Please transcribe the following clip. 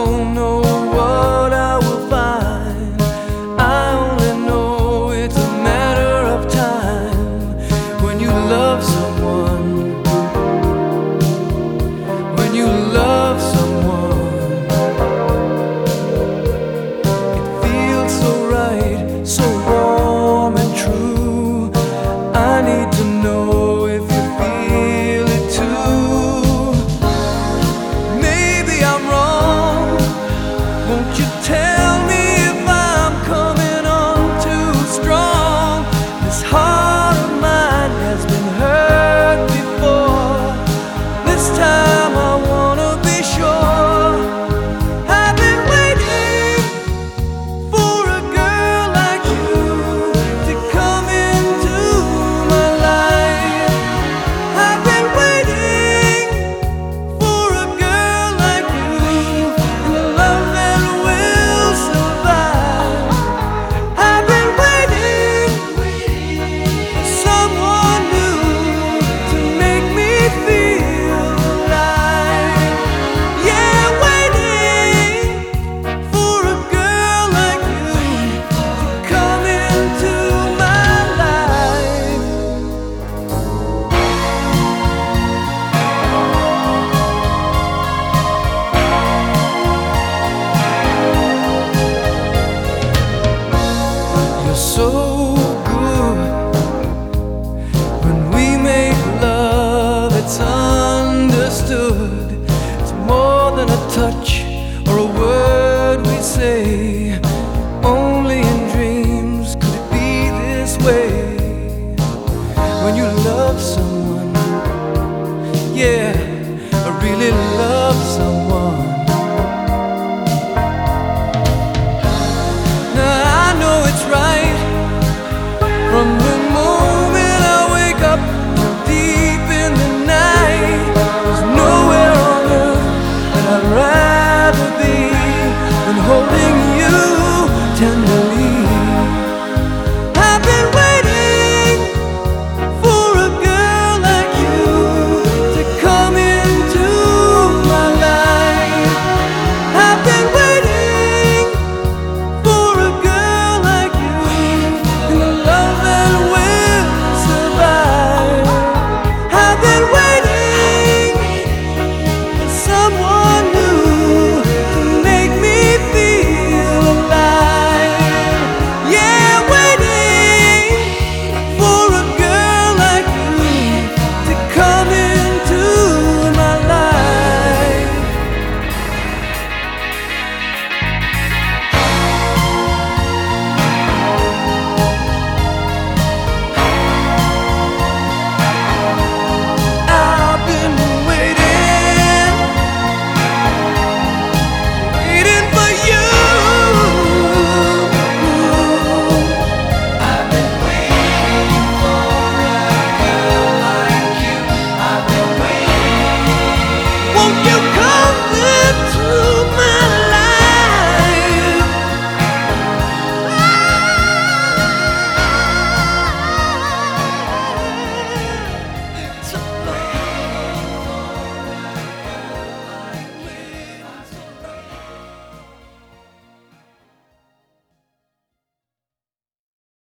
don't know what I will find. I only know it's a matter of time. When you love someone, when you love someone, it feels so right, so warm and true. I need to know if you feel it too. Maybe I'm wrong. Won't you tell me if I'm coming on too strong? This heart of mine has been hurt before. This time I wanna be sure. I've been waiting for a girl like you to come into my life. I've been waiting for a girl like you, and a love that will survive. I've been waiting for someone new to make me feel alive. Yeah, waiting for a girl like you to come into my life. You're so good. When we make love, it's understood. It's more than a touch or a word we say.